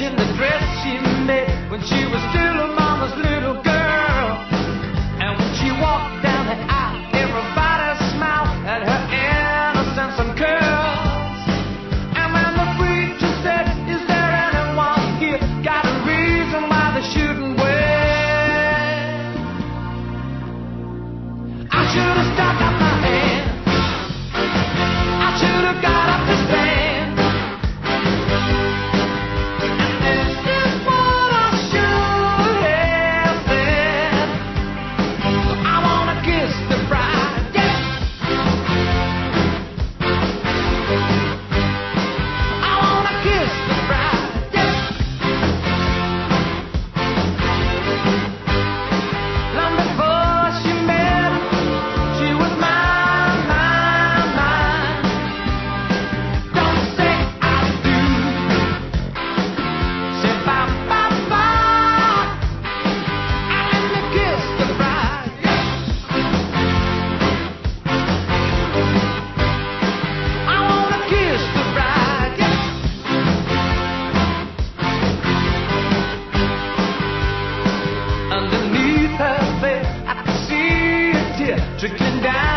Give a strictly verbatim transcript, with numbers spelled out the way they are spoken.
in the dress she made when she was still a mama's little girl. And when she walked down the aisle, everybody smiled at her innocence and curls. And when the preacher said, "Is there anyone here got a reason why they shouldn't wait?" I should have stuck up my hand. I should have got up to stand. Underneath her veil, I could see a tear trickling down.